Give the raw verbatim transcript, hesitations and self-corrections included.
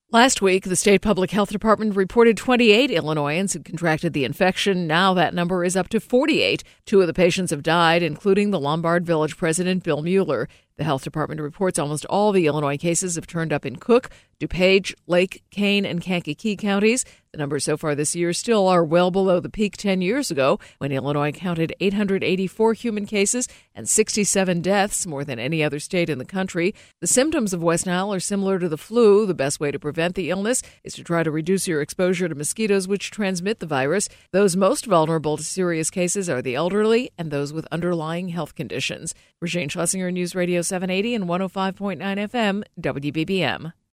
Last week, the state public health department reported twenty-eight Illinoisans had contracted the infection. Now that number is up to forty-eight. Two of the patients have died, including the Lombard Village president, Bill Mueller. The health department reports almost all the Illinois cases have turned up in Cook, DuPage, Lake, Kane, and Kankakee counties. The numbers so far this year still are well below the peak ten years ago, when Illinois counted eight hundred eighty-four human cases and sixty-seven deaths, more than any other state in the country. The symptoms of West Nile are similar to the flu. The best way to prevent the illness is to try to reduce your exposure to mosquitoes which transmit the virus. Those most vulnerable to serious cases are the elderly and those with underlying health conditions. Regine Schlesinger, News Radio seven eighty and one oh five point nine F M, W B B M.